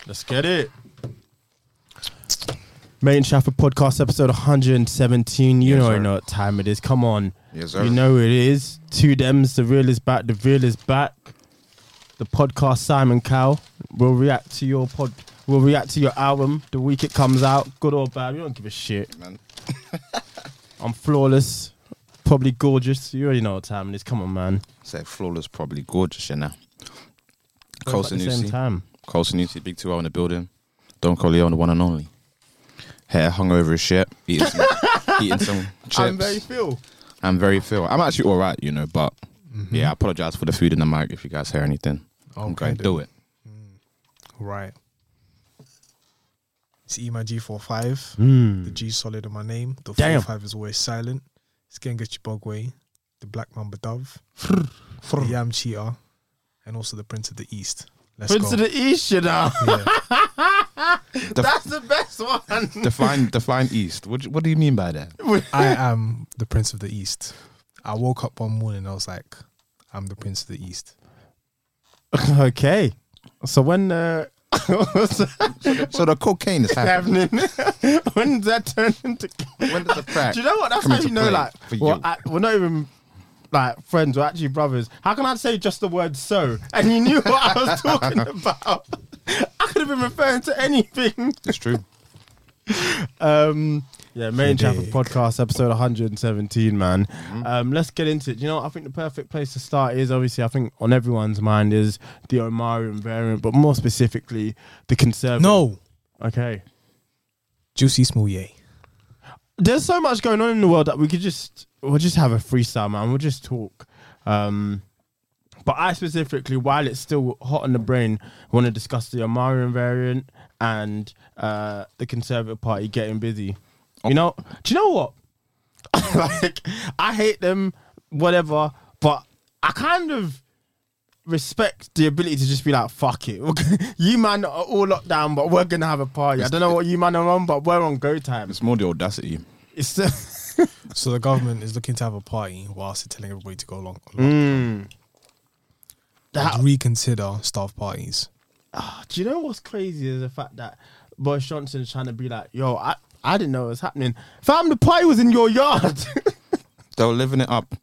Let's get it. Mate and Shafford podcast episode 117. You know what time it is. Come on. Yes, sir. You know it is. Two Dems, the real is back. The real is back. The podcast Simon Cowell will react to your We'll react to your album the week it comes out. Good or bad. We don't give a shit. Man. I'm flawless. Probably gorgeous. You already know what time it is. Come on, man. Say flawless, probably gorgeous, you know. Both at the same time. Cole Sanusi, Big 2-0 in the building. Don Corleone, the one and only. Hair hung over his shit. Eating some chips. I'm very Phil. I'm actually all right, you know, but yeah, I apologize for the food in the mic if you guys hear anything. I'm going to do it. Right. It's my G45. The G solid in my name. The 45 is always silent. It's Gengachi Bogway. The Black Mamba Dove. The Yam Cheetah. And also the Prince of the East. Let's Prince go. of the East, you know. Yeah. That's the best one. Define East. What do you mean by that? I am the Prince of the East. I woke up one morning and I was like, I'm the Prince of the East. Okay. So when So the cocaine is happening. when does that turn into? When does the crack? Do you know what? That's come how into you know, play like, for well, you? we're not even like friends. We're actually brothers. How can I say just the word "so" and you knew what I was talking about? I could have been referring to anything. It's true. Yeah, Main Chapel podcast episode 117, man. Let's get into it. You know, I think the perfect place to start is obviously, I think on everyone's mind is the Omarion variant, but more specifically, the conservative. No. Okay. Juicy Smouye. There's so much going on in the world that we'll just have a freestyle, man. We'll just talk. But I specifically, while it's still hot on the brain, want to discuss the Omarion variant and the Conservative Party getting busy. You know, do you know what? Like, I hate them, whatever, but I kind of respect the ability to just be like, fuck it. You man are all locked down, but we're going to have a party. I don't know what you man are on, but we're on go time. It's more the audacity. It's So the government is looking to have a party whilst they're telling everybody to go along. I'd reconsider staff parties. Do you know what's crazy is the fact that Boris Johnson's trying to be like, yo, I didn't know it was happening. Fam, the party was in your yard. They were living it up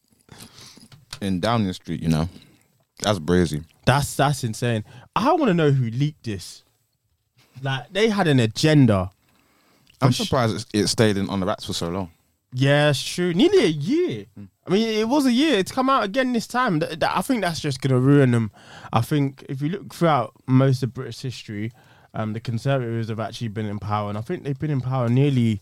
in Downing Street, you know. That's brazy. That's insane. I want to know who leaked this. Like, they had an agenda. I'm surprised it stayed on the rats for so long. Yeah, it's true. Nearly a year. I mean, it was a year. It's come out again this time. I think that's just going to ruin them. I think if you look throughout most of British history, the Conservatives have actually been in power. And I think they've been in power nearly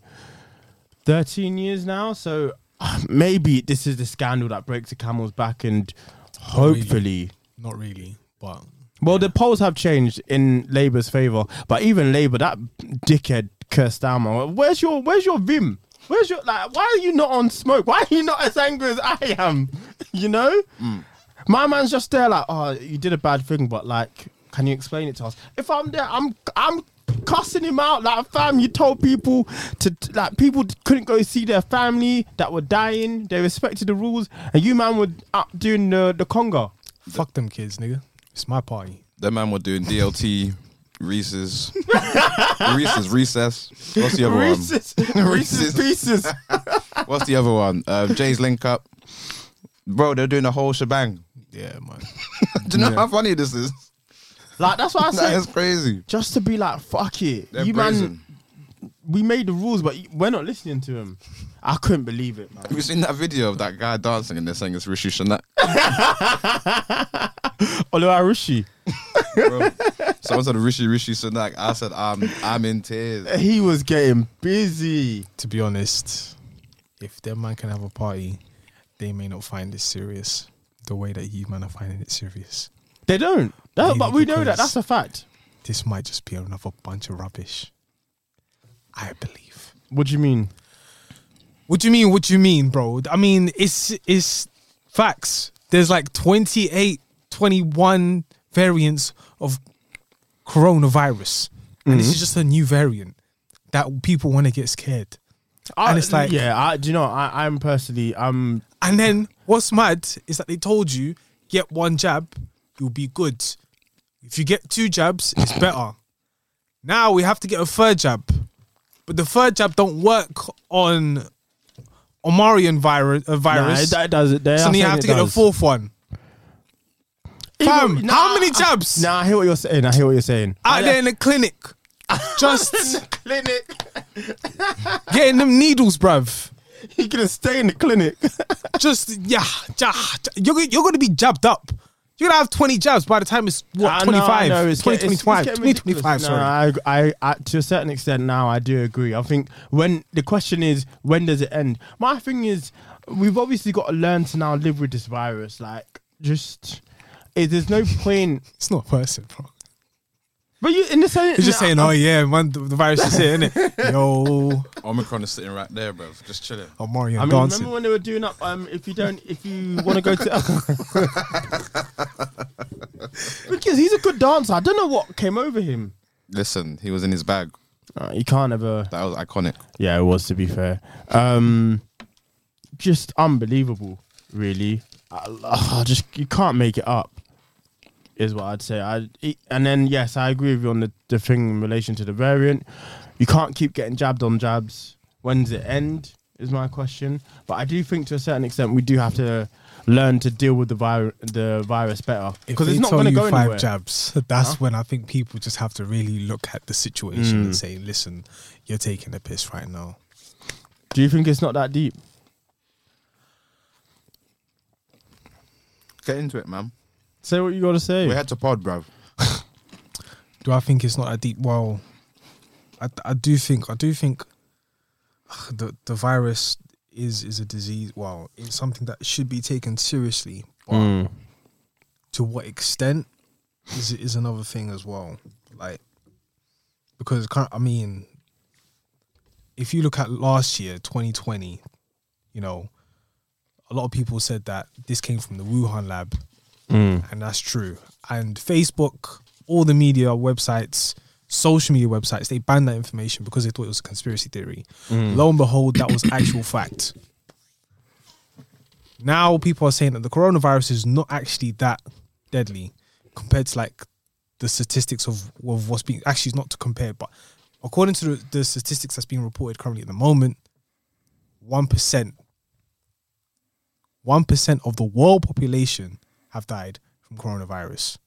13 years now. So maybe this is the scandal that breaks the camel's back and hopefully... Not really, but... Well, the polls have changed in Labour's favour. But even Labour, that dickhead Keir Starmer, where's your vim? Where's your, like, why are you not on smoke? Why are you not as angry as I am? You know? My man's just there like, oh, you did a bad thing, but like, can you explain it to us? If I'm there, I'm cussing him out. Like, fam, you told people like, people couldn't go see their family that were dying. They respected the rules. And you, man, were up doing the conga. Fuck them kids, nigga. It's my party. That man were doing DLT, Recess. What's the other one? Reese's Pieces. What's the other one? Jay's Link Up. Bro, they're doing the whole shebang. Yeah, man. Do you know how funny this is? Like, that's what I That said. is crazy. Just to be like, fuck it. They're You brazen. man, we made the rules, but we're not listening to him. I couldn't believe it, man. Have you seen that video of that guy dancing and they're saying it's Rishi Sunak? Oluwarushi. Bro, someone said Rishi Sunak. I said, I'm in tears. He was getting busy. To be honest, if their man can have a party, they may not find it serious the way that you man are finding it serious. They don't. Maybe But we know that. because- That's a fact. This might just be another bunch of rubbish. I believe. What do you mean? What do you mean, bro? I mean, it's facts. There's like 28, 21 variants of coronavirus. And this is just a new variant that people want to get scared. And it's like... Yeah, do you know, I'm personally... And then what's mad is that they told you, get one jab, you'll be good. If you get 2 jabs, it's better. Now we have to get a third jab, but the third jab don't work on Omarion virus. Nah, it does it. So then you have to get a fourth one. Fam, how many jabs? Nah, I hear what you're saying. Out there in the clinic. Just clinic. getting them needles, bruv. You're gonna stay in the clinic. Just, you're going to be jabbed up. You're going to have 20 jabs by the time it's, 25? No, it's 2025, sorry. No, I to a certain extent now, I do agree. I think when the question is, when does it end? My thing is, we've obviously got to learn to now live with this virus. Like, there's no point. It's not a person, bro. But you in the same, He's just saying, oh yeah, man, the virus is here, innit? Yo, Omicron is sitting right there, bro. Just chilling. oh Mario, I mean, dancing. remember when they were doing up? If you want to go to, because he's a good dancer. I don't know what came over him. Listen, he was in his bag. You can't ever. That was iconic. Yeah, it was, to be fair. Just unbelievable, really. You can't make it up, is what I'd say. And then, yes, I agree with you on the thing in relation to the variant. You can't keep getting jabbed on jabs. When does it end, is my question. But I do think to a certain extent we do have to learn to deal with the virus better. Because it's not going to go anywhere. 5 jabs, that's when I think people just have to really look at the situation and say, listen, you're taking a piss right now. Do you think it's not that deep? Get into it, man. Say what you got to say. We had to pod, bruv. Do I think it's not that deep? Well, I do think the virus is a disease. Well, it's something that should be taken seriously. But to what extent is another thing as well. Like, because I mean, if you look at last year, 2020, you know, a lot of people said that this came from the Wuhan lab, and that's true. And Facebook, all the media websites, social media websites, they banned that information because they thought it was a conspiracy theory. Lo and behold, that was actual fact. Now people are saying that the coronavirus is not actually that deadly compared to like the statistics of what's being, actually it's not to compare, but according to the statistics that's being reported currently at the moment, 1% of the world population have died from coronavirus.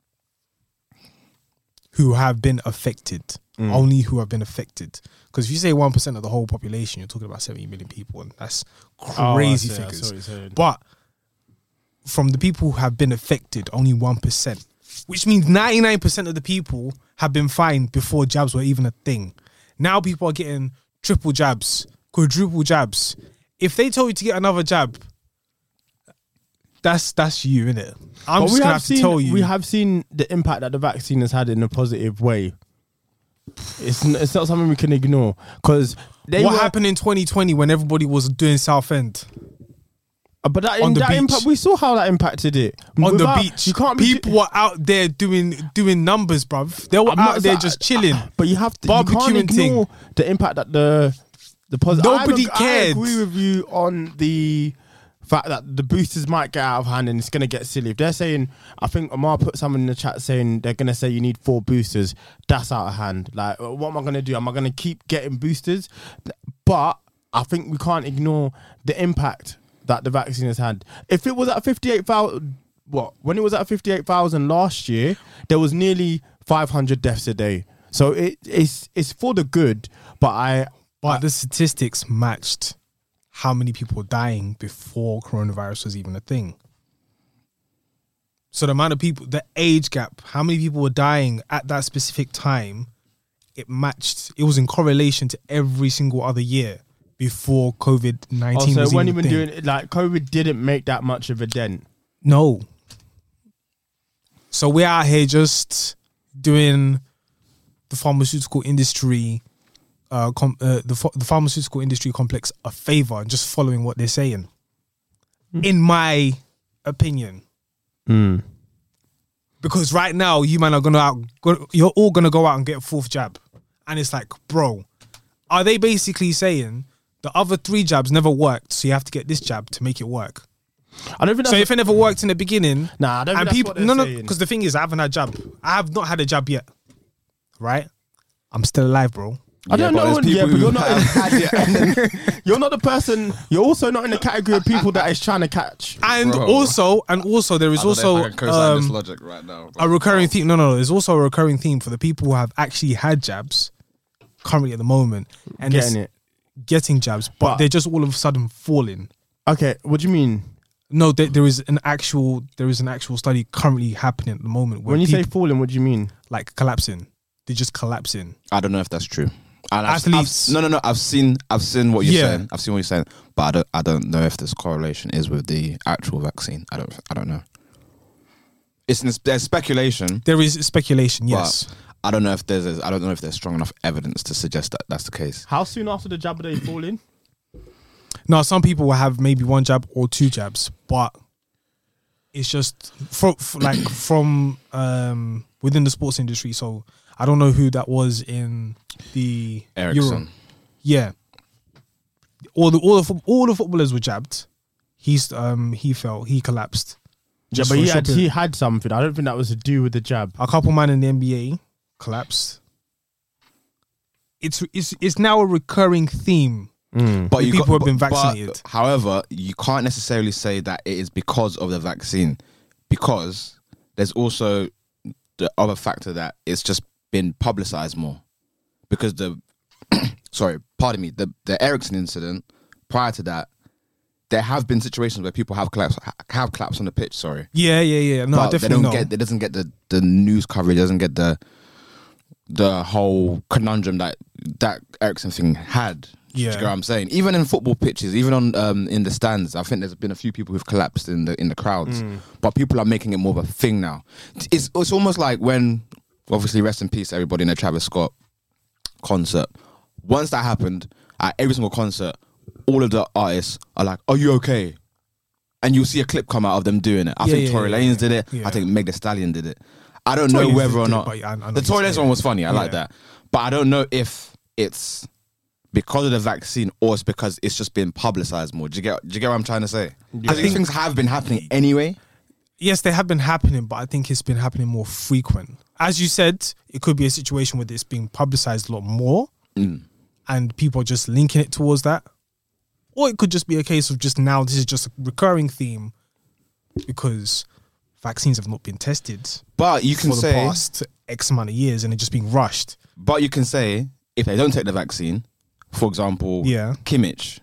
Who have been affected. Only who have been affected. Because if you say 1% of the whole population, you're talking about 70 million people, and that's crazy figures. But from the people who have been affected, only 1%. Which means 99% of the people have been fine before jabs were even a thing. Now people are getting triple jabs, quadruple jabs. If they told you to get another jab, that's you, innit? I'm just gonna have to tell you. We have seen the impact that the vaccine has had in a positive way. It's not something we can ignore. Because what happened in 2020 when everybody was doing Southend? But that impact, we saw how that impacted it. On the beach. You can't people were out there doing numbers, bruv. They were out there just chilling. But you have to barbecuing ignore the impact that the positive. Nobody cared. I agree with you on the fact that the boosters might get out of hand and it's going to get silly. If they're saying, I think Amar put someone in the chat saying they're going to say you need 4 boosters, that's out of hand. Like, what am I going to do? Am I going to keep getting boosters? But I think we can't ignore the impact that the vaccine has had. If it was at 58,000, when it was at 58,000 last year, there was nearly 500 deaths a day. So it's for the good, but the statistics matched how many people were dying before coronavirus was even a thing. So the amount of people, the age gap, how many people were dying at that specific time, it matched. It was in correlation to every single other year before COVID-19 was when even even doing it, like COVID didn't make that much of a dent. No. So we're out here just doing the pharmaceutical industry, the pharmaceutical industry complex a favor and just following what they're saying. In my opinion. Because right now, you man are you're all gonna go out and get a 4th jab. And it's like, bro, are they basically saying the other 3 jabs never worked, so you have to get this jab to make it work? I don't think so if it never worked in the beginning, I don't think that's what they're saying. Because the thing is, I haven't had a jab. I have not had a jab yet, right? I'm still alive, bro. I don't but know. there's Yeah, people but you're who not. have had it. You're not the person. You're also not in the category of people that is trying to catch. And Bro. also, there is also this logic right now. a recurring theme. No, there's also a recurring theme for the people who have actually had jabs currently at the moment and Getting it. getting jabs, but But- they're just all of a sudden falling. Okay, what do you mean? No, there is an actual study currently happening at the moment where When you say people, falling, what do you mean? like collapsing, they're just collapsing. I don't know if that's true. And Athletes. no. I've seen what you're Yeah. saying. I've seen what you're saying, but I don't know if this correlation is with the actual vaccine. I don't know. There's speculation. There is speculation, yes. But I don't know if there's strong enough evidence to suggest that that's the case. How soon after the jab are they falling? Now, some people will have maybe one jab or two jabs, but it's just from within the sports industry. So I don't know who that was in the Ericsson. Euro. Yeah, all the footballers were jabbed. He fell. He collapsed. Yeah, Just but for a short period. he had something. I don't think that was to do with the jab. A couple man in the NBA collapsed. It's now a recurring theme. But People who have been vaccinated. However, you can't necessarily say that it is because of the vaccine, because there's also the other factor that it's just been publicized more. Because the Ericsson incident, prior to that, there have been situations where people have collapsed on the pitch. Sorry, Yeah. No, but definitely it doesn't get the news coverage. It doesn't get the whole conundrum that Ericsson thing had. Do you Yeah. get what I'm saying? Even in football pitches, even on in the stands, I think there's been a few people who've collapsed in the crowds. But people are making it more of a thing now. It's almost like when, obviously, rest in peace, everybody in the Travis Scott concert. Once that happened, at every single concert, all of the artists are like, "Are you okay?" And you'll see a clip come out of them doing it. I think Tory Lanez did it. Yeah. I think Meg Thee Stallion did it. I don't Tory know Lanez whether or did it, not but I know the Tory he's- Lanez one was funny. I like Yeah. that, but I don't know if it's because of the vaccine or it's because it's just been publicized more. Do you get what I'm trying to say? I think things have been happening anyway. Yes, they have been happening, but I think it's been happening more frequent. As you said, it could be a situation where it's being publicized a lot more and people are just linking it towards that. Or it could just be a case of just now, this is just a recurring theme because vaccines have not been tested But you can for the say, past X amount of years and they're just being rushed. but you can say if they don't take the vaccine, for example, Yeah. Kimmich,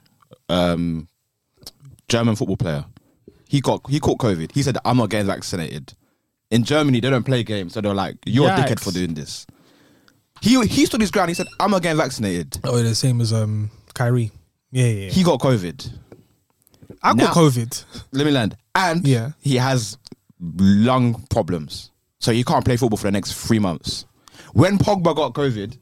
German football player, he caught COVID. He said, "I'm not getting vaccinated." In Germany, they don't play games, so they're like, "You're a dickhead for doing this." He stood his ground. He said, "I'm not getting vaccinated." Oh, the same as Kyrie. Yeah. He got COVID. I got now- COVID. Let me land. And Yeah. he has lung problems, so he can't play football for the next 3 months. When Pogba got COVID,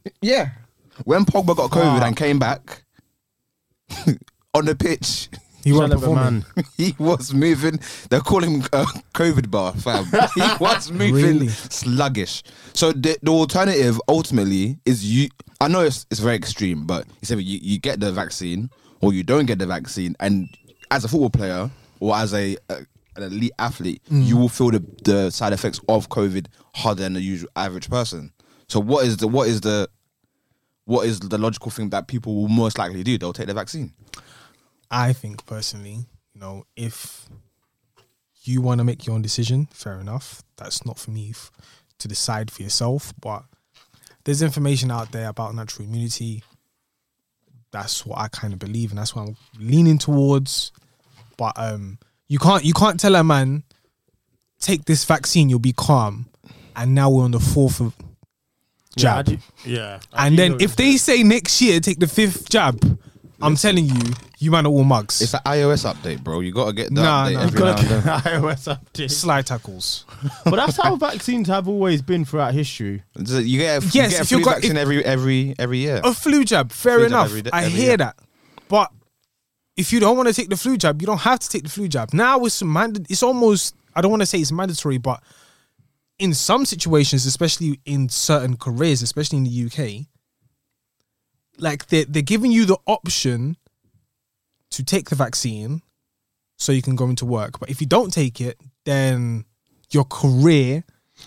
and came back on the pitch, He Shell wasn't of a performing. man. he was moving. They call him COVID bar, fam. He was moving Really? sluggish. So the alternative ultimately is you. I know it's very extreme, but it's either you get the vaccine or you don't get the vaccine. And as a football player or as an elite athlete, you will feel the side effects of COVID harder than the usual average person. So what is the logical thing that people will most likely do? They'll take the vaccine. I think personally, if you want to make your own decision, fair enough. That's not for me to decide for yourself. But there's information out there about natural immunity. That's what I kind of believe, and that's what I'm leaning towards. But you can't tell a man, take this vaccine, you'll be calm. And now we're on the 4th of jab. And then if they say next year, take the 5th jab, I'm telling you, you man are all mugs. It's an iOS update, bro. You got to get that Nah, update nah. every You now gotta and then. get iOS update. Slide tackles. But that's how vaccines have always been throughout history. You get Yes, a if flu you've got- vaccine every year. A flu jab, fair Flu jab enough. every day- I every hear year. that. But if you don't want to take the flu jab, you don't have to take the flu jab. Now it's almost, I don't want to say it's mandatory, but in some situations, especially in certain careers, especially in the UK, like they're giving you the option to take the vaccine so you can go into work. But if you don't take it, then your career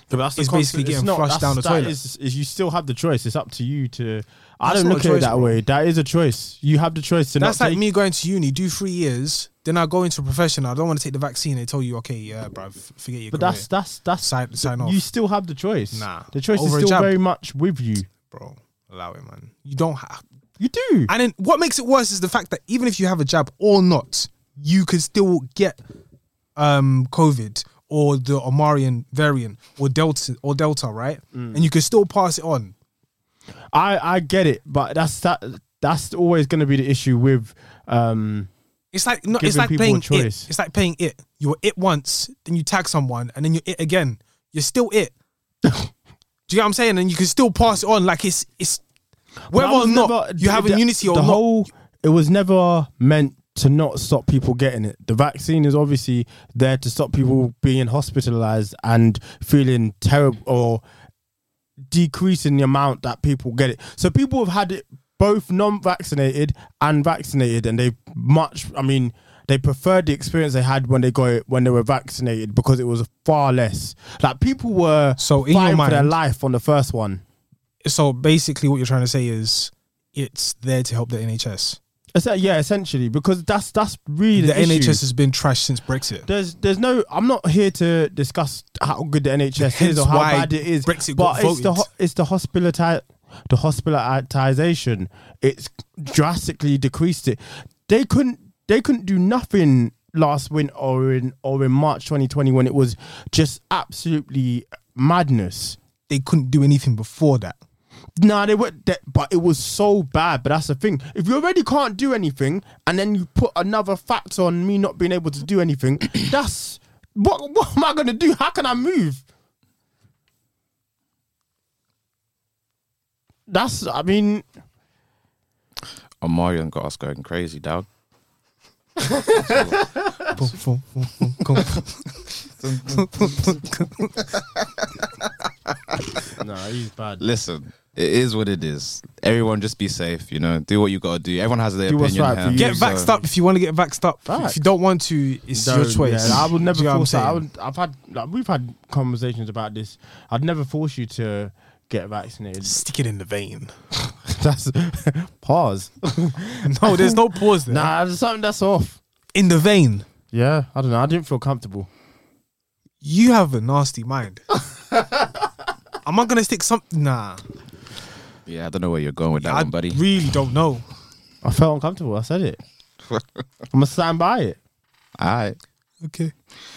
But that's the is basically constant- it's getting not- flushed down the that toilet. is you still have the choice. It's up to you to. I That's don't not look a at it choice, that bro. way. That is a choice. You have the choice to That's not like take. me going to uni, do 3 years, then I go into a profession. I don't want to take the vaccine. They tell you, okay, yeah, bruv, forget your But career. that's Sign off. You still have the choice. Nah. The choice is Over a still jab. very much with you. Bro, allow it, man. You don't have. You do. And then what makes it worse is the fact that even if you have a jab or not, you could still get COVID or the Omarian variant or Delta, right? And you can still pass it on. I get it, but that's always going to be the issue with. It's like no, it's Giving like people playing a choice. it. It's like playing it. You were it once, then you tag someone, and then you're it again. You're still it. Do you get what I'm saying? And you can still pass it on. Like it's whether That or was not never- you have the- immunity or the not. whole it was never meant to not stop people getting it. The vaccine is obviously there to stop people being hospitalized and feeling terrible or decreasing the amount that people get it. So people have had it both non-vaccinated and vaccinated, and they preferred the experience they had when they got it when they were vaccinated because it was far less. Like people were So in your fighting for their mind- life on the first one. So basically, what you're trying to say is it's there to help the NHS. Yeah, essentially, because that's really The issue. NHS has been trashed since Brexit. There's no. I'm not here to discuss how good the NHS is Hence or how why bad it is. Brexit but got it's the hospitalization. It's drastically decreased it. They couldn't do nothing last winter or in March 2020 when it was just absolutely madness. They couldn't do anything before that. Nah, they were, but it was so bad. But that's the thing. If you already can't do anything, and then you put another factor on me not being able to do anything, that's what am I gonna do? How can I move? I mean, Omarion got us going crazy, dog. nah, he's bad. Listen, it is what it is. Everyone just be safe, do what you gotta do. Everyone has their Do what's opinion. right for here, you. Get so- vaxxed up if you want to get vaxxed up. Facts. If you don't want to, it's your choice. Yeah, I would never Do you know what I'm force that. saying? We've had conversations about this. I'd never force you to get vaccinated. Stick it in the vein. That's pause. No, there's no pause there. Nah, there's something that's off. In the vein. Yeah, I don't know. I didn't feel comfortable. You have a nasty mind. Am I gonna stick something? Nah, Yeah, I don't know where you're going with that I one, buddy. really don't know. I felt uncomfortable. I said it. I'm gonna stand by it. All right. Okay.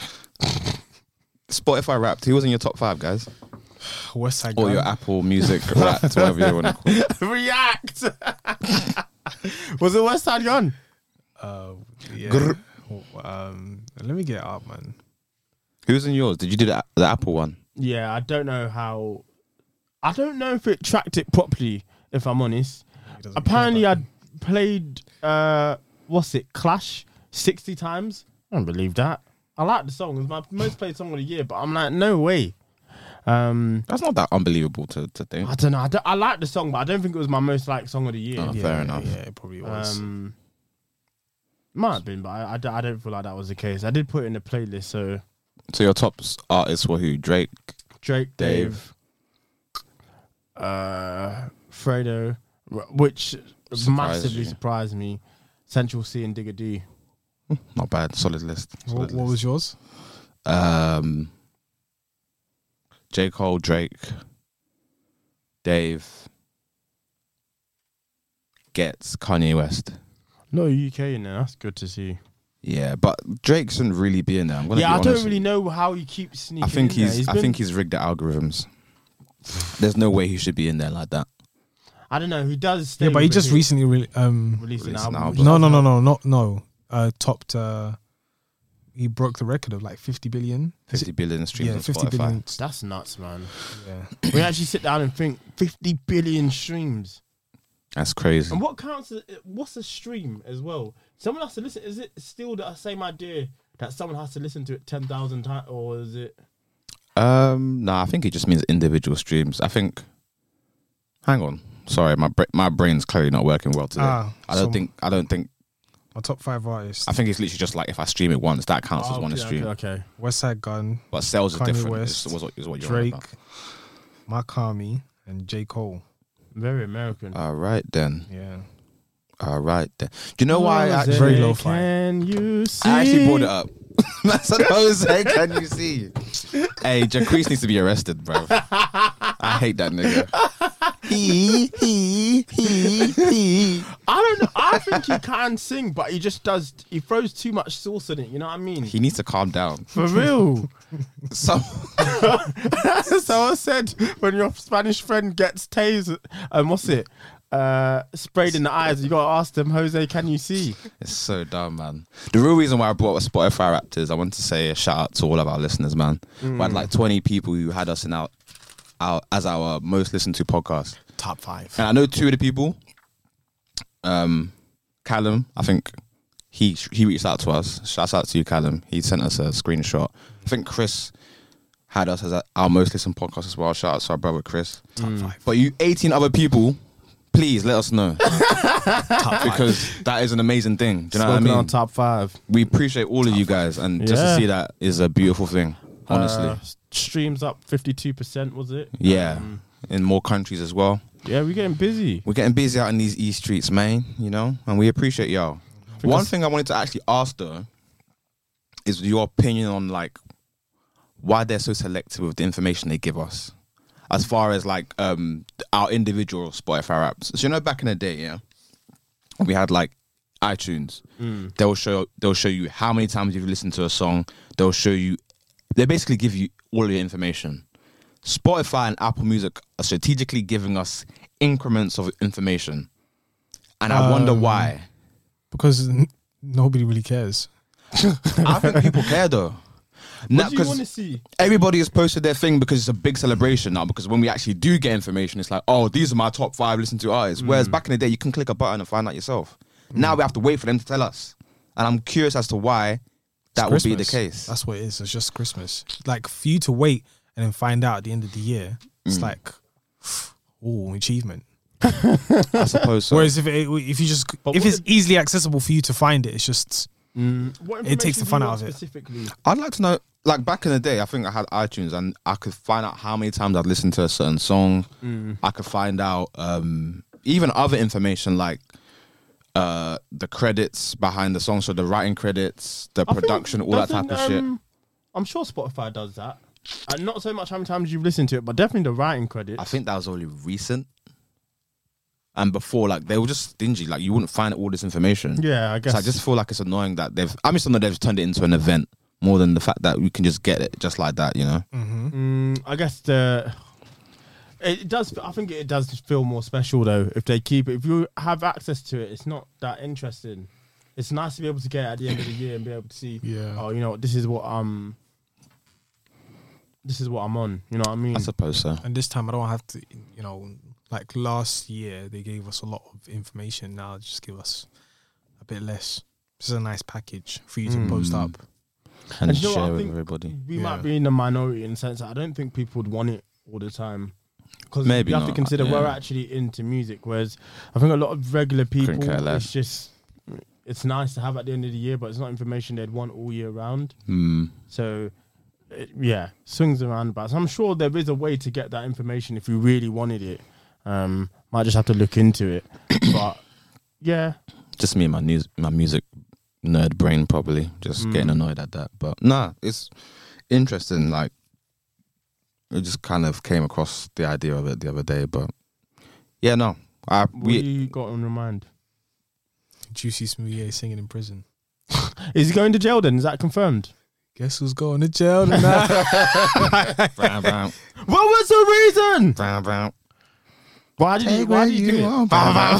Spotify Wrapped. Who was in your top 5, guys? West Side Or Gun. your Apple Music Wrapped, whatever you want to call it. React. Was it West Side Gun? Yeah. Grr. Let me get it up, man. Who's in yours? Did you do the Apple one? Yeah, I don't know how. I don't know if it tracked it properly. If I'm honest, apparently I played what's it, Clash 60 times. I don't believe that. I like the song. It's my most played song of the year, but I'm like, no way. That's not that unbelievable to think. I don't know. I like the song, but I don't think it was my most liked song of the year. Oh, fair enough. Yeah, it probably was. Might have been, but I don't feel like that was the case. I did put it in the playlist, so So your top artists were who? Drake? Drake, Dave. Fredo, which massively you. surprised me. Central C and Digger D. Not bad. Solid list. What was yours? J. Cole, Drake, Dave, Gets, Kanye West. No UK in there. That's good to see. Yeah, but Drake shouldn't really be in there. I'm gonna Yeah, be I honest. don't really know how he keeps sneaking. I think in there. I think he's rigged the algorithms. There's no way he should be in there like that. I don't know. He does. Stay Yeah, but he with just it. recently released an Released an album. album. no. Topped. He broke the record of like 50 billion. 50 billion streams Yeah, on 50 Spotify. billion. That's nuts, man. Yeah. We actually sit down and think 50 billion streams. That's crazy. And what counts as what's a stream as well? Someone has to listen. Is it still the same idea that someone has to listen to it 10,000 times, or is it? I think it just means individual streams. I think. Hang on, sorry, my brain's clearly not working well today. I don't think My top 5 artists: I think it's literally just like if I stream it once, that counts as one stream. Okay. Westside Gun, But sales is Kanye different. West, Is what you're Drake, on about. Mark and J. Cole. Very American. All right then. Yeah. All right then. Do you know why? I Very actually, lo-fi. Can you see? I actually brought it up. I said, Jose, can you see? Hey, Jacquees needs to be arrested, bro. I hate that nigga. He. I don't know. I think he can sing, but he just does. He throws too much sauce in it. You know what I mean? He needs to calm down. For real. So, Someone said when your Spanish friend gets tased, what's it? Sprayed in the eyes, you gotta ask them, Jose, can you see? it's so dumb, man. The real reason why I brought up Spotify Wrapped is I want to say a shout out to all of our listeners, man. We had like 20 people who had us in our as our most listened to podcast. Top 5. And I know 2 of the people. Callum, I think he reached out to us. Shouts out to you, Callum. He sent us a screenshot. I think Chris had us as our most listened podcast as well. Shout out to our brother Chris. Top 5. But you 18 other people, please let us know. Because that is an amazing thing. Do you know what I Smoking mean? on top 5. We appreciate all of you guys, and just to Yeah. see that is a beautiful thing, honestly. Streams up 52%, was it? Yeah, in more countries as well. Yeah, we're getting busy. We're getting busy out in these East streets, man, you know, and we appreciate y'all. One thing I wanted to actually ask, though, is your opinion on, like, why they're so selective with the information they give us, as far as, like, our individual Spotify apps. So, you know, back in the day, yeah, we had, like, iTunes. They'll show you how many times you've listened to a song. They basically give you all the information. Spotify and Apple Music are strategically giving us increments of information, and I wonder why. Because nobody really cares. I think people care though. What do you want to see? Everybody has posted their thing because it's a big celebration now. Because when we actually do get information, it's like, oh, these are my top 5 listen to artists. Whereas back in the day, you can click a button and find out yourself. Now we have to wait for them to tell us, and I'm curious as to why that would be the case. That's what it is. It's just Christmas. Like, for you to wait and then find out at the end of the year, it's like, oh, achievement. I suppose so. Whereas if it's easily accessible for you to find it, it's just it takes the fun out of it. Specifically, I'd like to know, like back in the day, I think I had iTunes and I could find out how many times I'd listened to a certain song. I could find out even other information like the credits behind the song, so the writing credits, the production, all that type of shit. I'm sure Spotify does that. And not so much how many times you've listened to it, but definitely the writing credits. I think that was only recent. And before, like, they were just stingy. Like, you wouldn't find all this information. Yeah, I guess. So I just feel like it's annoying that I'm just annoyed they've turned it into an event more than the fact that we can just get it just like that, you know? I guess it does. I think it does feel more special though if they keep it. If you have access to it, it's not that interesting. It's nice to be able to get it at the end of the year and be able to see. Yeah. Oh, you know, this is what I'm on. You know what I mean? I suppose so. And this time I don't have to, like last year they gave us a lot of information. Now they just give us a bit less. This is a nice package for you to post up. And you know what, share I with think everybody. We might be in the minority in the sense that I don't think people would want it all the time. Because Maybe you have to not, consider yeah. we're actually into music, whereas I think a lot of regular people, care less. it's just, it's nice to have at the end of the year, but it's not information they'd want all year round. So, swings and roundabouts. I'm sure there is a way to get that information if you really wanted it. Might just have to look into it. But, yeah. Just me and my music nerd brain probably just getting annoyed at that. But nah, it's interesting. Like, it just kind of came across the idea of it the other day. But yeah, no. What you got on your mind? Juicy Smouye singing in prison. Is he going to jail then? Is that confirmed? Guess who's going to jail tonight? Brown, brown, What was the reason? brown, brown. Why did you do it?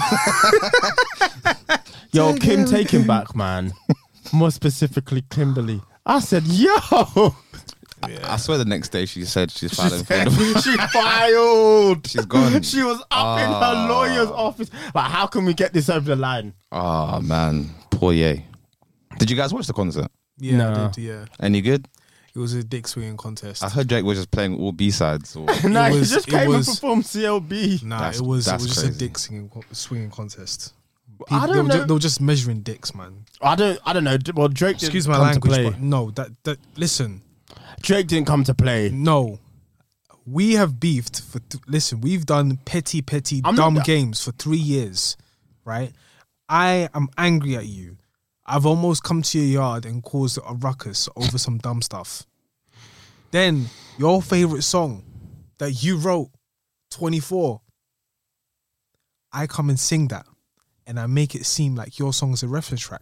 Yo, Kim, take him back, man. More specifically, Kimberly. I said, yo. I swear the next day she said she's filing for She filed. She's gone. She was up in her lawyer's office. Like, how can we get this over the line? Oh man, poor Ye. Did you guys watch the concert? Yeah, No. I did, yeah. Any good? It was a dick swinging contest. I heard Drake was just playing all B-sides. Or... No, he was- just it came and was- performed CLB. Nah, That's it was just crazy. a dick swinging contest. I don't know. They were just measuring dicks, man. I don't know. Well, Drake Excuse didn't my come to language, play. but no. That listen. Drake didn't come to play. No, we have beefed for. Listen, we've done petty, I'm dumb not- games for 3 years, right? I am angry at you. I've almost come to your yard and caused a ruckus over some dumb stuff. Then your favorite song that you wrote, 24. I come and sing that, and I make it seem like your song is a reference track.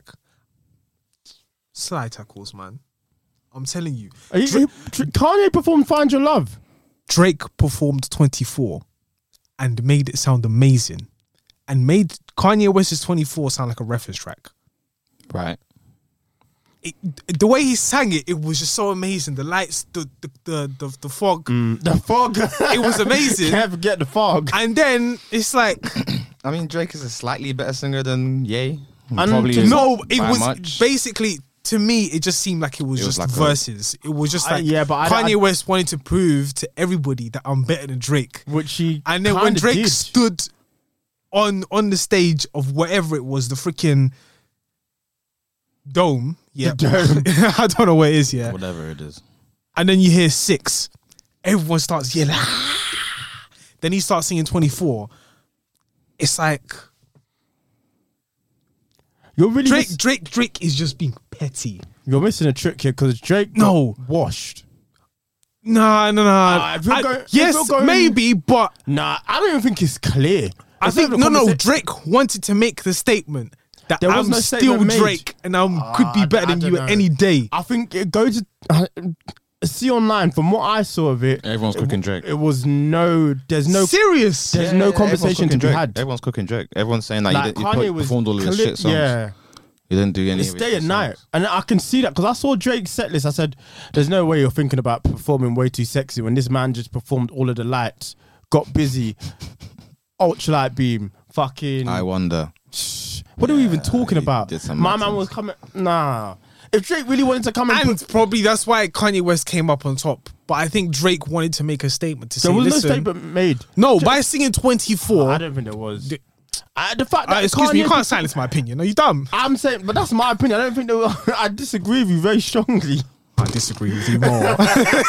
Slide tackles, man. I'm telling you. Kanye performed "Find Your Love." Drake performed 24 and made it sound amazing and made Kanye West's 24 sound like a reference track. Right. The way he sang it, it was just so amazing. The lights, the fog. The fog. It was amazing. Can't forget the fog. And then it's like, I mean, Drake is a slightly better singer than Ye. And Probably isn't no, it by was much. basically, to me, it just seemed like it was just like verses. It was just like yeah, but Kanye West wanted to prove to everybody that I'm better than Drake. Which he And then when kinda Drake did. stood on the stage of whatever it was, the freaking dome. Yeah, dome. I don't know what it is. Yeah, Whatever it is. and then you hear 6. Everyone starts yelling. Then he starts singing 24. It's like You're really Drake is just being petty. you're missing a trick here because Drake No. got washed. Nah. if you're going- if yes, you're going- maybe, but Nah, I don't even think it's clear. I think Drake wanted to make the statement that There was I'm no still statement made. Drake and I could be better than I you don't at know. any day. I think it goes to see online. From what I saw of it, Everyone's cooking Drake. It was there's no Serious. there's no conversation to be had. Everyone's cooking Drake. Everyone's saying that Like you Kanye was performed all of his shit songs. Yeah, You didn't do any it's of his day shit and night, songs. and I can see that because I saw Drake's set list. I said, "There's no way you're thinking about performing Way Too Sexy when this man just performed all of the lights, got busy, ultralight beam, fucking." I wonder. What are we even talking he about? did some My nonsense. man was coming. Nah, if Drake really wanted to come And probably that's why Kanye West came up on top. But I think Drake wanted to make a statement to say, there was listen, no statement made. no, by singing 24. I don't think there was. The fact that Excuse me, you Kanye- can't silence my opinion. Are you dumb? I'm saying, but that's my opinion. I don't think there was, I disagree with you very strongly. I disagree with you more.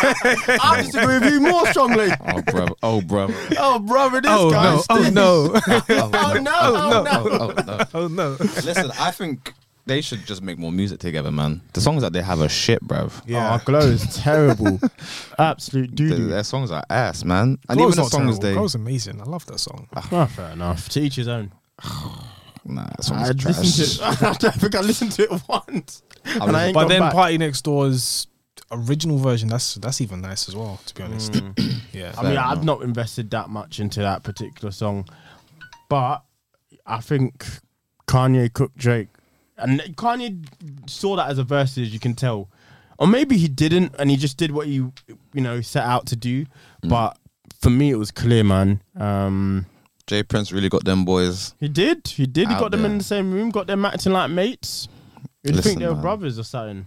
I disagree with you more strongly. Oh, brother. Oh, brother. Oh, brother, this Oh guy. no! Oh no! Oh no! Oh no! Oh, no. Oh no! Listen, I think they should just make more music together, man. The songs that they have are shit, bruv. Oh, Glow is terrible. Absolute doo-doo. Their songs are ass, man. And Glow's even the not songs terrible. Glow's amazing. I love that song. Oh, fair enough. To each his own. Nah, I songs are trash. listened to it. I don't think I listened to it once. And I ain't But gone then back. Party Next Door's original version, that's even nice as well, to be honest. Yeah. I mean, Fair I've enough. not invested that much into that particular song, but I think Kanye cooked Drake, and Kanye saw that as a versus. You can tell, or maybe he didn't, and he just did what he, set out to do. But for me, it was clear, man. Jay Prince really got them boys. He did. He Out got them there. in the same room, got them acting like mates. You'd Listen, think they were man. brothers or something.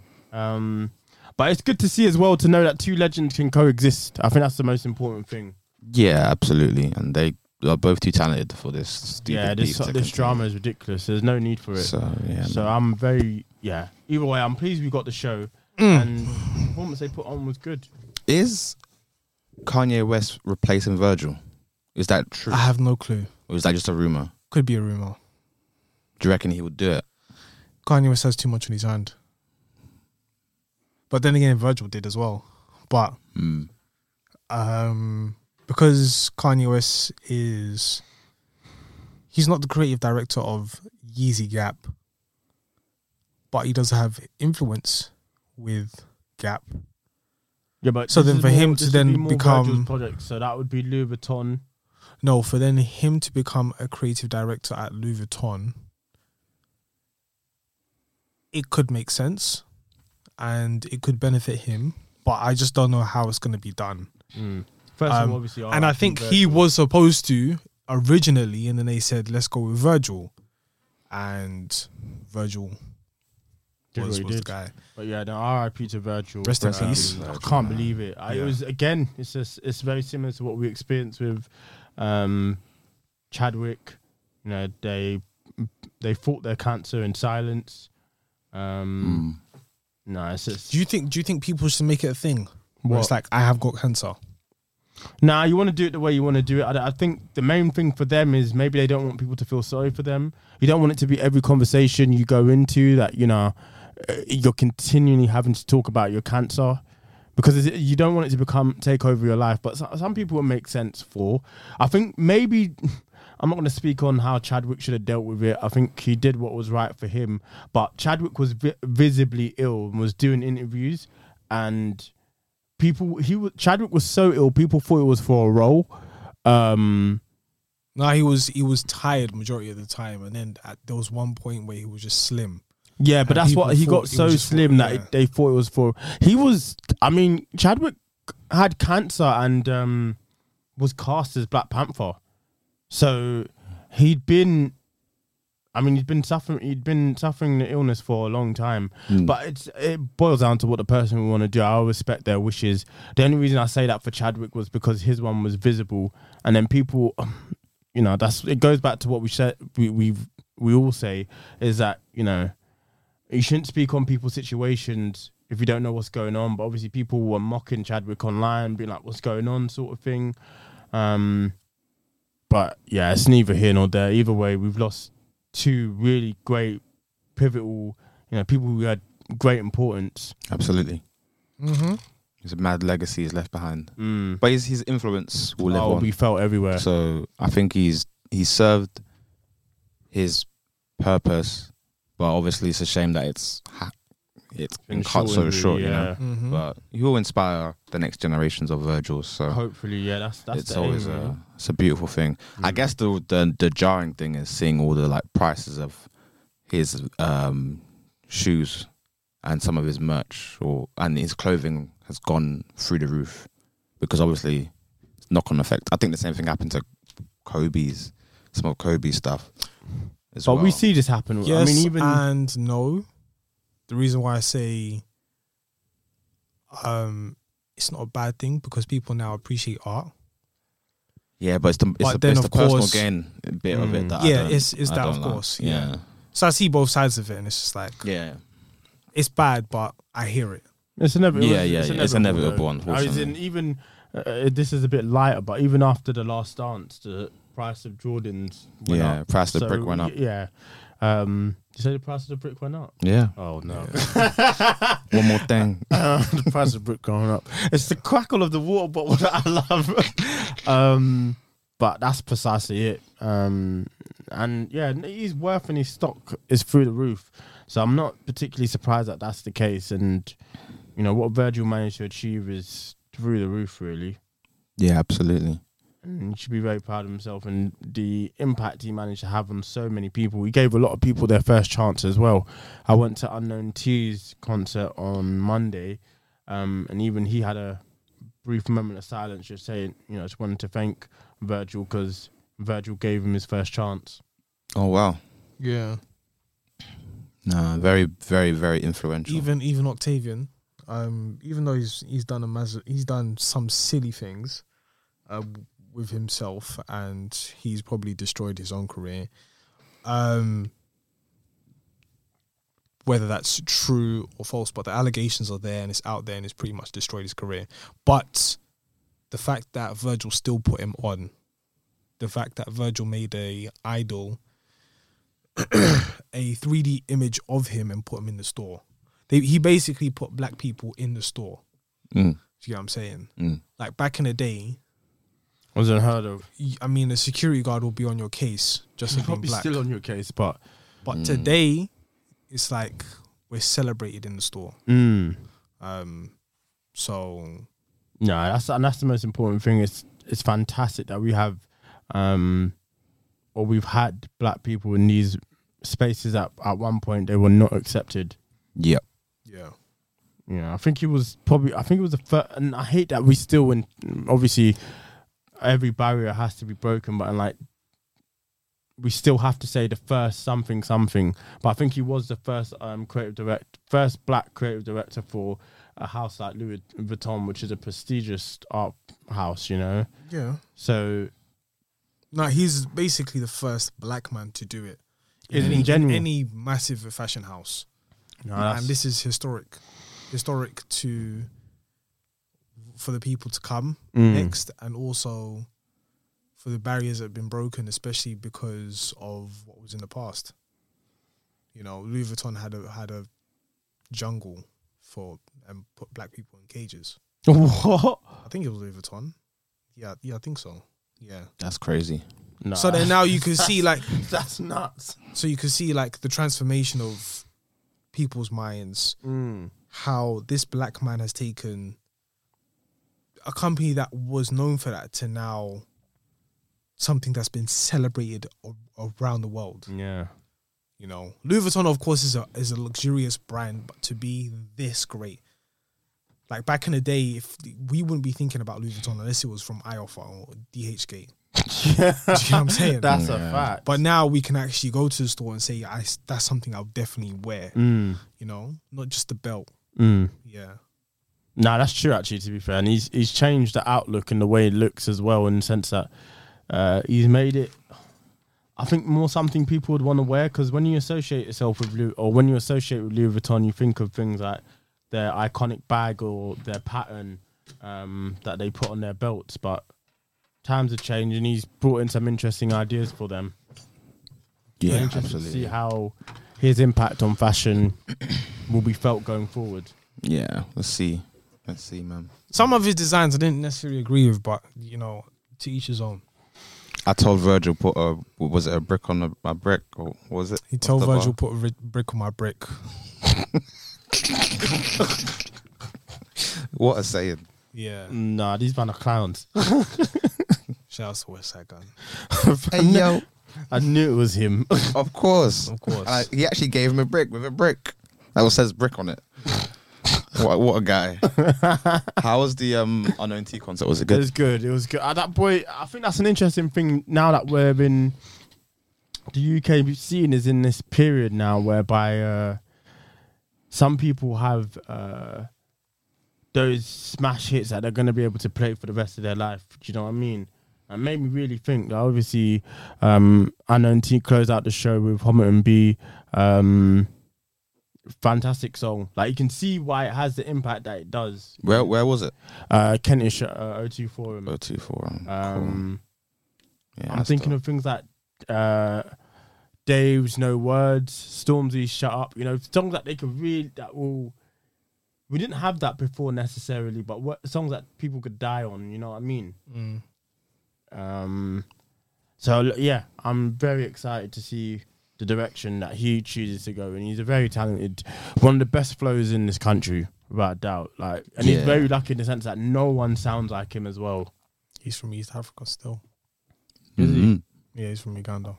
But it's good to see as well to know that two legends can coexist. I think that's the most important thing. Yeah, absolutely. And they are both too talented for this stupid Yeah, beef to this continue. drama is ridiculous. There's no need for it. So, yeah. So man. I'm very Either way, I'm pleased we got the show, and the performance they put on was good. Is Kanye West replacing Virgil? Is that true? I have no clue. Or is that just a rumor? Could be a rumor. Do you reckon he would do it? Kanye West has too much on his hand. But then again, Virgil did as well. But because Kanye West he's not the creative director of Yeezy Gap, but he does have influence with Gap. Yeah, but So this then is for him to this would then be more become- Virgil's project, so that would be Louis Vuitton. No, for then him to become a creative director at Louis Vuitton, it could make sense and it could benefit him, but I just don't know how it's going to be done. First of all, obviously, And I think he was supposed to originally, and then they said, let's go with Virgil. And Virgil Did what was he the did. guy. But yeah, the R.I.P. to Virgil. Rest in peace. I can't believe it. It was again. It's very similar to what we experienced with Chadwick. They they fought their cancer in silence. No, it's just Do you think people should make it a thing? Where What? it's like, I have got cancer. Nah, you want to do it the way you want to do it. I think the main thing for them is maybe they don't want people to feel sorry for them. You don't want it to be every conversation you go into that, you're continually having to talk about your cancer, because you don't want it to take over your life. But some people it makes sense for. I think maybe, I'm not going to speak on how Chadwick should have dealt with it. I think he did what was right for him. But Chadwick was visibly ill and was doing interviews, and Chadwick was so ill, people thought it was for a role. No, he was tired majority of the time, and then there was one point where he was just slim. Yeah, but And that's what people he got thought he so was just slim for- that yeah. they thought it was for. Chadwick had cancer and was cast as Black Panther. So he'd been suffering the illness for a long time. But it boils down to what the person would want to do. I respect their wishes. The only reason I say that for Chadwick was because his one was visible, and then people, it goes back to what we said. We all say is that you shouldn't speak on people's situations if you don't know what's going on. But obviously, people were mocking Chadwick online, being like, "What's going on?" sort of thing. But yeah, it's neither here nor there. Either way, we've lost two really great, pivotal, people who had great importance. Absolutely. Mm-hmm. It's a mad legacy he's left behind. But his influence will live on. We felt everywhere. So I think he's served his purpose, but obviously it's a shame that it's been cut so short, Mm-hmm. But he will inspire the next generations of Virgils. So Hopefully, yeah, that's it's the always aim, really. it's a beautiful thing. I guess the jarring thing is seeing all the prices of his shoes and some of his merch and his clothing has gone through the roof, because obviously it's knock-on effect. I think the same thing happened to some of Kobe's stuff as But well. we see this happen. Yes, I mean, even and no. The reason why I say it's not a bad thing, because people now appreciate art. Yeah, but it's the of personal course- gain bit of it that Yeah, I don't, it's I that, don't of like. course, yeah. So I see both sides of it, and it's just like, Yeah. it's bad, but I hear it. it's inevitable. It's inevitable, unfortunately. Even this is a bit lighter, but even after the Last Dance, the price of Jordans went up. Price of the brick went up. Yeah. You say the price of the brick went up? Yeah. Oh no. One more thing. The price of the brick going up. It's the crackle of the water bottle that I love. But that's precisely it. And yeah, his worth and his stock is through the roof. So I'm not particularly surprised that that's the case. And what Virgil managed to achieve is through the roof, really. Yeah, absolutely. And he should be very proud of himself and the impact he managed to have on so many people. He gave a lot of people their first chance as well. I went to Unknown T's concert on Monday, and even he had a brief moment of silence, just saying, just wanted to thank Virgil because Virgil gave him his first chance. Oh wow. Yeah. No, very, very, very influential. Even Octavian, even though he's done some silly things with himself, and he's probably destroyed his own career. Whether that's true or false, but the allegations are there and it's out there, and it's pretty much destroyed his career. But the fact that Virgil still put him on, the fact that Virgil made a idol, a 3D image of him and put him in the store. He basically put black people in the store. Do you get what I'm saying? Like back in the day, Was unheard of. I mean, a security guard will be on your case just for being Probably black. still on your case, but Today, it's like we're celebrated in the store. So no, that's the most important thing. It's fantastic that we have, or we've had black people in these spaces at one point they were not accepted. Yep. yeah, I think it was the first, and I hate that we still, and obviously every barrier has to be broken, but we still have to say the first something. But I think he was the first first black creative director for a house like Louis Vuitton, which is a prestigious art house, yeah. So No, he's basically the first black man to do it. Is it in in general? any massive fashion house. No, And this is historic for the people to come next, and also for the barriers that have been broken, especially because of what was in the past. You know, Louis Vuitton had a jungle and put black people in cages. What? I think it was Louis Vuitton. Yeah, I think so. Yeah. That's crazy. No, So then now you can see like that's nuts. So you can see like the transformation of people's minds, how this black man has taken a company that was known for that to now something that's been celebrated around the world. Yeah. You know, Louis Vuitton, of course, is a luxurious brand, but to be this great, like back in the day, if we wouldn't be thinking about Louis Vuitton unless it was from IOFA or DHgate. Do you know what I'm saying? That's a fact. But now we can actually go to the store and say, that's something I'll definitely wear. You know, not just the belt. Yeah. No, that's true actually, to be fair. And he's changed the outlook and the way it looks as well, in the sense that he's made it, I think, more something people would want to wear, because when you associate yourself with Louis Vuitton, you think of things like their iconic bag or their pattern that they put on their belts. But times have changed, and he's brought in some interesting ideas for them. Yeah, Interesting absolutely. to see how his impact on fashion will be felt going forward. Yeah, let's see, man. Some of his designs I didn't necessarily agree with, but, you know, to each his own. I told Virgil put was it a brick on my brick, or what was it? He told Virgil put a brick on my brick. What a saying. Yeah. Nah, these man are clowns. Shout out to West Side Gun. Hey yo, I knew it was him. of course. Of course. He actually gave him a brick with a brick that says brick on it. What a guy. How was the Unknown T concert? Was it It good? was good. It was good. At that point, I think that's an interesting thing now that we're in the UK scene is in this period now whereby some people have those smash hits that they're going to be able to play for the rest of their life. Do you know what I mean? And made me really think that obviously Unknown T closed out the show with Homerton B. Fantastic song. Like, you can see why it has the impact that it does. Where was it? Kentish O2 Forum. 024. Cool. Yeah, I'm that's thinking dope. of things like Dave's No Words, Stormzy's Shut Up. You know, songs that they could really we didn't have that before necessarily, but songs that people could die on. You know what I mean? So yeah, I'm very excited to see the direction that he chooses to go, and he's a very talented, one of the best flows in this country, without a doubt. Like, and he's very lucky in the sense that no one sounds like him as well. He's from East Africa still. Is he? Yeah, he's from Uganda.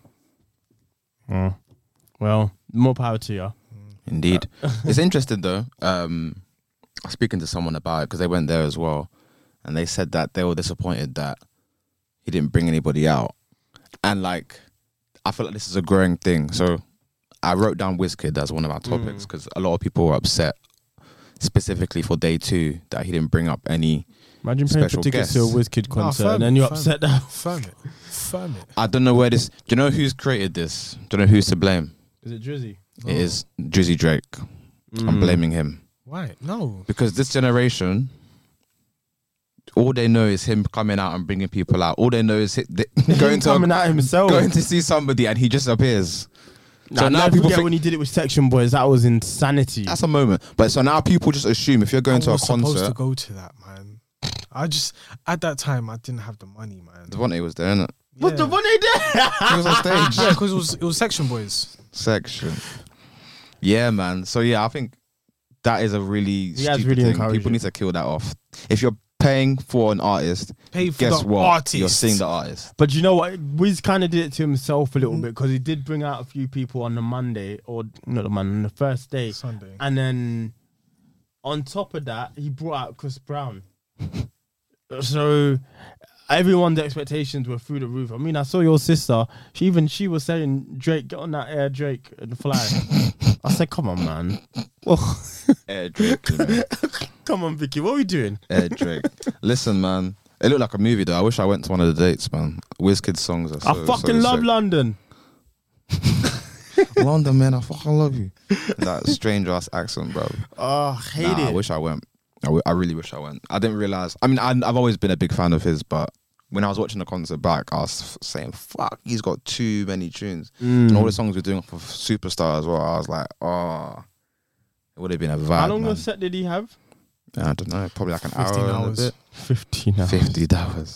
Well, more power to you. Indeed. It's interesting though. I was speaking to someone about it because they went there as well, and they said that they were disappointed that he didn't bring anybody out. And like, I feel like this is a growing thing. So I wrote down Wizkid as one of our topics because a lot of people were upset, specifically for day 2, that he didn't bring up any. Imagine paying for special tickets to a guests. Wizkid concert and then you're upset that. Firm it. I don't know where this. Do you know who's created this? Do you know who's to blame? Is it Drizzy? It is Drizzy Drake. I'm blaming him Why? No. because this generation, all they know is him coming out and bringing people out. All they know is going coming out himself. going to see somebody and he just appears. So now people think when he did it with Section Boys, that was insanity. that's a moment. But so now people just assume if you're going to a I was supposed concert, to go to that, man. I just, at that time, I didn't have the money, man. Devontae was there, innit? What's the one he did? He was on stage. Yeah, because it was Section Boys. Section. Yeah, man. So yeah, I think that is a really has stupid really thing. encouraged People it. need to kill that off. If you're paying for an artist, Pay for guess the what? artist. You're seeing the artist. But you know what? Wiz kind of did it to himself a little bit because he did bring out a few people on the Monday, or not the Monday, on the first day. Sunday. And then on top of that, he brought out Chris Brown. So everyone's expectations were through the roof. I mean, I saw your sister. She was saying, Drake, get on that air, Drake, and fly. I said, come on, man. Well, Air Drake. You know. come on, Vicky. What are we doing? Air Drake. Listen, man. It looked like a movie, though. I wish I went to one of the dates, man. Wizkid's songs are so I fucking so love sick. London. London, man, I fucking love you. That strange ass accent, bro. Oh, hate Nah, I it. wish I went. I really wish I went. I didn't realize. I mean, I've always been a big fan of his, but when I was watching the concert back, I was saying, "Fuck, he's got too many tunes." And all the songs we're doing for Superstar as well. I was like, "Oh, it would have been a vibe." How long man. of a set did he have? I don't know, probably like an 15 hour and a hours. bit. 15 hours. 50 hours.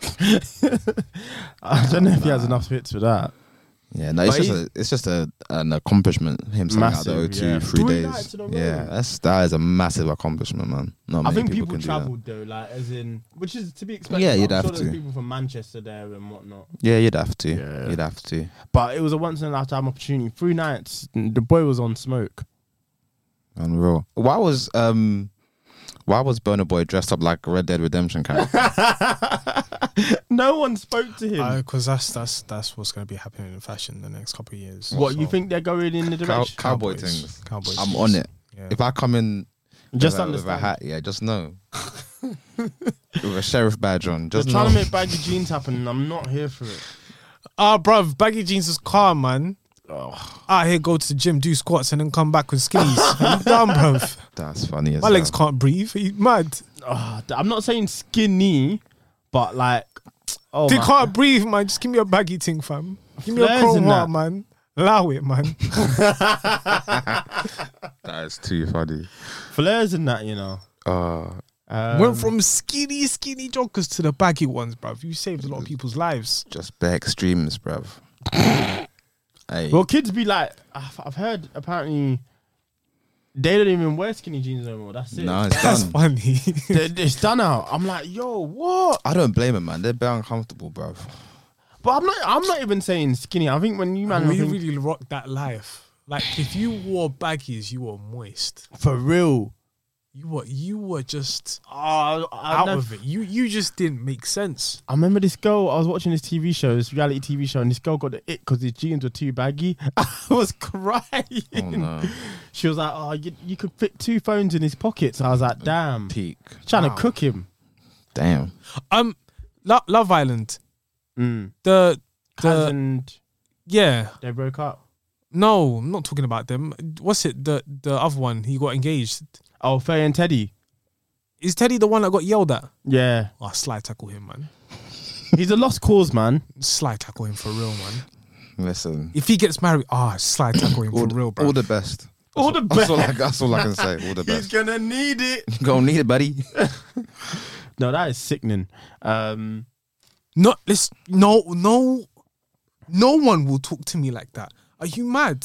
I don't know if he has enough hits for that. Yeah, no, But it's just an accomplishment. Him selling out the Massive, O2 yeah. 3 3 days. nights in a row. Yeah, that is a massive accomplishment, man. Not I many think people can do that. travelled though, like as in, which is to be expected. Yeah, you'd I'm have sure there's to. people from Manchester there and whatnot. Yeah, you'd have to. Yeah. You'd have to. But it was a once in a lifetime opportunity. 3 nights, the boy was on smoke. Unreal. Why was Burna Boy dressed up like a Red Dead Redemption character? No one spoke to him. Because that's what's going to be happening in fashion in the next couple of years. What, you So, think they're going in the direction? Cowboy Cowboys. things. Cowboys. I'm on it. Yeah. If I come in Just with a understand. hat, yeah, just know. With a sheriff badge on, They're just trying know. to make baggy jeans happen and I'm not here for it. Bruv, baggy jeans is calm, man. Out here, go to the gym, do squats, and then come back with skinnies. Are you dumb, bruv? That's funny as My legs hell. can't breathe. Are you mad? I'm not saying skinny, but like, They man. can't breathe, man. Just give me a baggy thing, fam. Give me a Flares chrome in heart, that. man. Allow it, man. That is too funny. flares in that, you know. Went from skinny joggers to the baggy ones, bruv. You saved a lot of people's lives. Just bare extremes, bruv. Hey, Well, kids be like, I've heard apparently they don't even wear skinny jeans no more. That's it. no, it's That's done. funny. It's done out. I'm like, yo, what? I don't blame him, man. They're bare uncomfortable, bruv. But I'm not even saying skinny. I think when you man, we think, really rocked that life. Like, if you wore baggies, you were moist. for real. You were just I out of it. You just didn't make sense. I remember this girl. I was watching this TV show, this reality TV show, and this girl got the ick because his jeans were too baggy. I was crying. Oh no. She was like, "Oh, you could fit 2 phones in his pockets." I was like, "Damn." Peak. Trying Wow. to cook him. Damn. Love Island. Mm. The And yeah. they broke up. No, I'm not talking about them. What's it? The other one. He got engaged. Oh, Faye and Teddy. Is Teddy the one that got yelled at? Yeah. Oh, slide tackle him, man. He's a lost cause, man. Slide tackle him for real, man. Listen. If he gets married, slide tackle him All, for real, bro. all the best. All the That's best. that's all I can say. All the He's best. gonna need it. Gonna need it, buddy. No, that is sickening. No, no one will talk to me like that. Are you mad?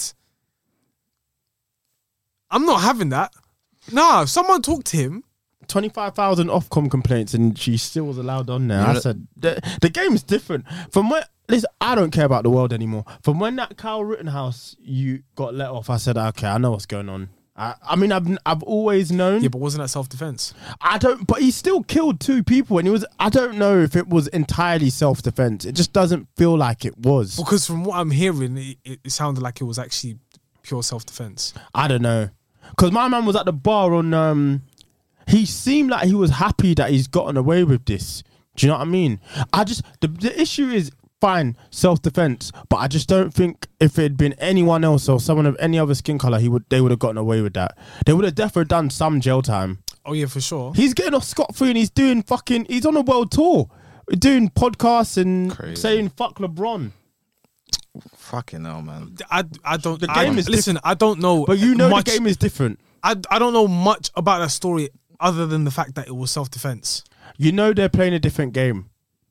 I'm not having that. Nah, if someone talk to him. 25,000 Ofcom complaints and she still was allowed on there. You know I that- said, the game's different. From when, listen, I don't care about the world anymore. From when that Kyle Rittenhouse you got let off, I said, okay, I know what's going on. I mean, I've always known. Yeah, but wasn't that self-defense? I don't, but he still killed 2 people, and I don't know if it was entirely self-defense. It just doesn't feel like it was. Because from what I'm hearing, it sounded like it was actually pure self-defense. I don't know, because my man was at the bar on. He seemed like he was happy that he's gotten away with this. Do you know what I mean? The issue is fine, self-defense, but I just don't think if it had been anyone else or someone of any other skin color, they would have gotten away with that. They would have definitely done some jail time. Oh yeah, for sure. He's getting off scot-free and he's on a world tour, doing podcasts and Crazy. saying fuck LeBron. Fucking hell, man. I don't. The game is listen. I don't know. But you know much, the game is different. I don't know much about that story other than the fact that it was self-defense. You know they're playing a different game.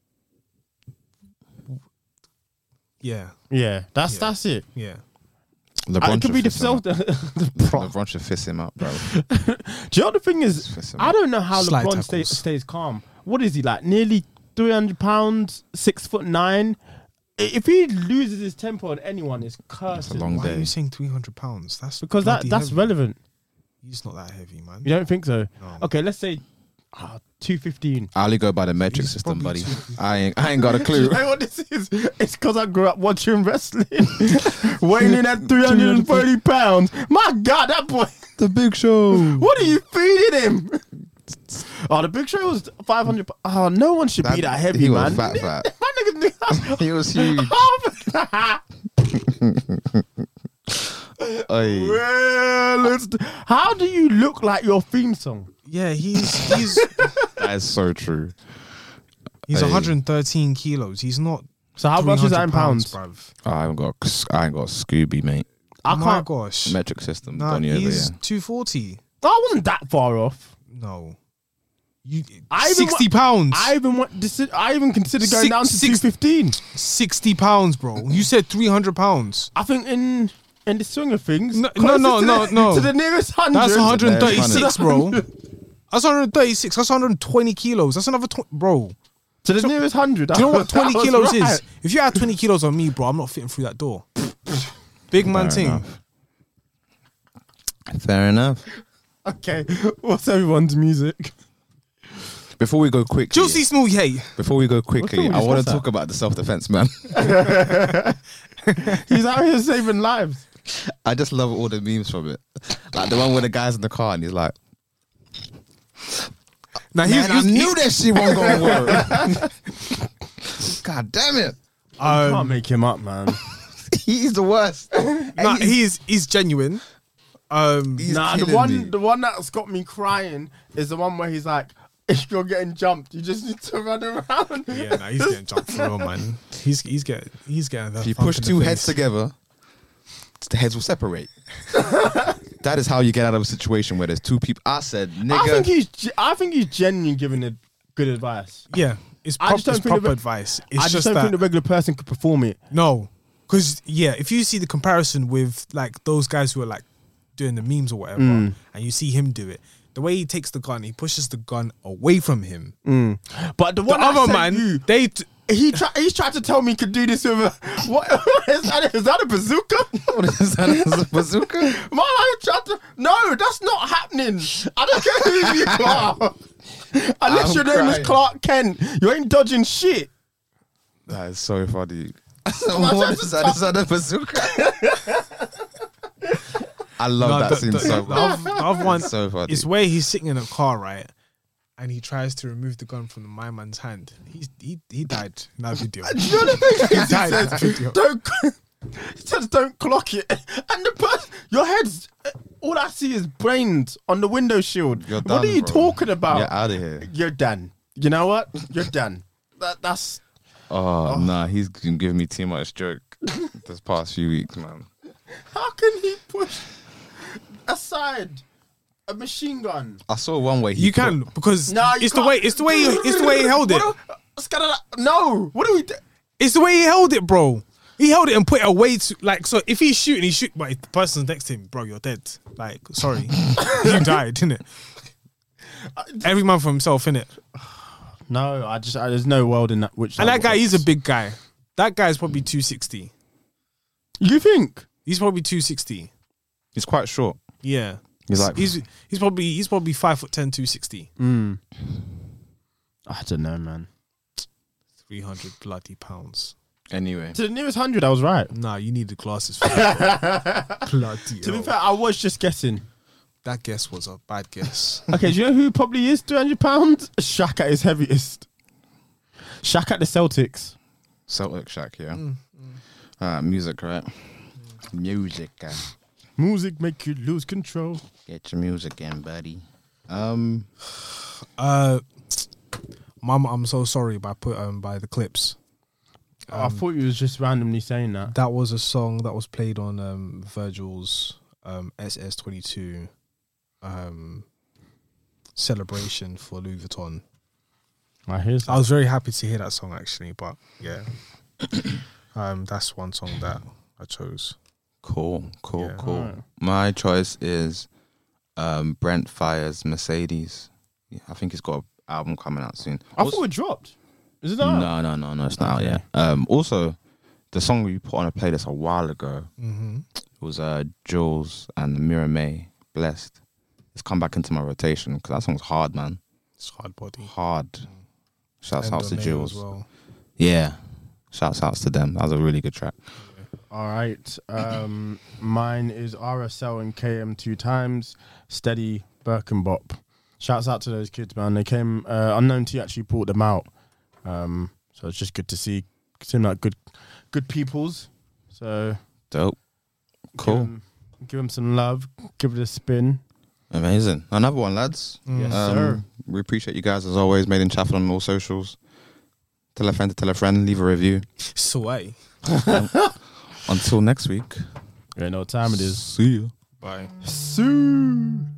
Yeah, Yeah, that's it. yeah. LeBron It could be the should fist him self. up. LeBron should fist him up, bro. Do you know the thing is? Fist him I up. don't know how Slide LeBron tackles. stays calm. What is he like? Nearly 300 pounds, 6'9". If he loses his temper on anyone, it's cursing. long Why are day. you saying 300 pounds? That's Because bloody that's heavy. relevant. He's not that heavy, man. You don't think so? No. Okay, let's say 215. I only go by the metric He's system, probably buddy. too- I ain't got a clue. You know what this is? It's because I grew up watching wrestling. Weighing in at 330 pounds. My God, that boy. The Big Show. What are you feeding him? Oh, the Big Show was 500. Oh, no one should be that heavy, He man. was fat. My nigga, He was huge. Oi. Well, how do you look like your theme song? Yeah, he's That is so true. he's Hey. 113 kilos. He's not. So how much is that 300 in pounds? bruv? I ain't got Scooby, mate. I Oh my can't. gosh. Metric system. Nah, Done you over he's here. 240. That wasn't that far off. No. You I even 60 pounds. I even considered going down to 215. 60 pounds, bro. You said 300 pounds. I think in the swing of things, No, closer no, to no, the, no. to the nearest 100. That's 136, bro. To That's 136. That's 120 kilos. That's another 20, bro. the nearest 100. Do you know what 20 That was kilos right. is? If you add 20 kilos on me, bro, I'm not fitting through that door. Big man Fair thing. enough. Fair enough. Okay, what's everyone's music? Before we go quickly, Juicy Smooth, hey. before we go quickly, What's I want that? to talk about the self-defense, man. He's out here saving lives. I just love all the memes from it. Like the one where the guy's in the car and he's like, Now man, I knew that shit wasn't going to work. God damn it. Can't make him up, man. He's the worst. Nah, he's genuine. He's Nah, the killing me. one that's got me crying is the one where he's like, if you're getting jumped, you just need to run around. Yeah, nah, he's getting jumped for real, man. He's getting the If you funk push in the two face. heads together, the heads will separate. That is how you get out of a situation where there's two people. I said, nigga. I think he's genuinely giving it good advice. Yeah, it's, I just don't it's think proper the- advice. I It's just just don't that think the regular person could perform it. no, because yeah, if you see the comparison with like those guys who are like doing the memes or whatever, and you see him do it, the way he takes the gun, he pushes the gun away from him. But the The one I other sent man, you, he's tried to tell me he could do this with a what is that a bazooka? What is that? Is a bazooka? Man, I tried to. No, that's not happening. I don't care who you are. Unless I'm your name crying. is Clark Kent, you ain't dodging shit. That is so funny. What is that? Is that a bazooka? I love that scene so much. The other one So funny. is where he's sitting in a car, right? And he tries to remove the gun from my man's hand. He died in that video. Do you know the thing? He He died in says, that video. he says, don't clock it. And the person, your head's, all I see is brains on the window shield. You're What done, are you bro. talking about? Get out of here. You're done. You know what? You're done. That's. Oh, nah, he's been giving me too much joke this past few weeks, man. How can he push aside a machine gun? I saw one way You can because No, you it's the way he held it. No. What do we do? It's the way he held it, bro. He held it and put it away to like so. If he's shooting, he shoot. But if the person's next to him, bro, you're dead. Like, sorry, you died, innit? Every man for himself, innit? No, there's no world in that which. And that guy, he's a big guy. That guy's probably 260. You think? He's probably 260. He's quite short. Yeah, He's like, he's probably 5'10", 260. I don't know, man. 300 bloody pounds. anyway. To the nearest 100, I was right. Nah, you need the glasses for that. Bloody To be hell. fair, I was just guessing. That guess was a bad guess. Okay, do you know who probably is 300 pounds? Shaq at his heaviest. Shaq at the Celtics. Celtic Shack, yeah. Music, right? Music. Music make you lose control. Get your music in, buddy. Mum, I'm so sorry by the clips. I thought you was just randomly saying that. That was a song that was played on Virgil's SS22 celebration for Louis Vuitton. I hear I was very happy to hear that song actually, but yeah, that's one song that I chose. Cool. Yeah. Alright. My choice is Brent Fires Mercedes. Yeah, I think he's got an album coming out soon. I thought it dropped. Is it not? No, it's not out yet. Also, the song we put on a playlist a while ago was Jules and Mira May, Blessed. It's come back into my rotation because that song's hard, man. It's hard body. Hard. Shouts out to Endoneo Jules. as well. Yeah. Shouts outs to them. That was a really good track. All right. Mine is RSL and KM 2 times. Steady Birkenbop. Shouts out to those kids, man. They came, Unknown T actually brought them out. So it's just good to see. Seem like good peoples. So Dope. Cool. Give him some love. Give it a spin. Amazing. Another one, lads. Yes, sir. We appreciate you guys as always. Made in Chaffel on all socials. Tell a friend to tell a friend. Leave a review. Sway. Until next week. You know what time it is. See ya. Bye. Soon.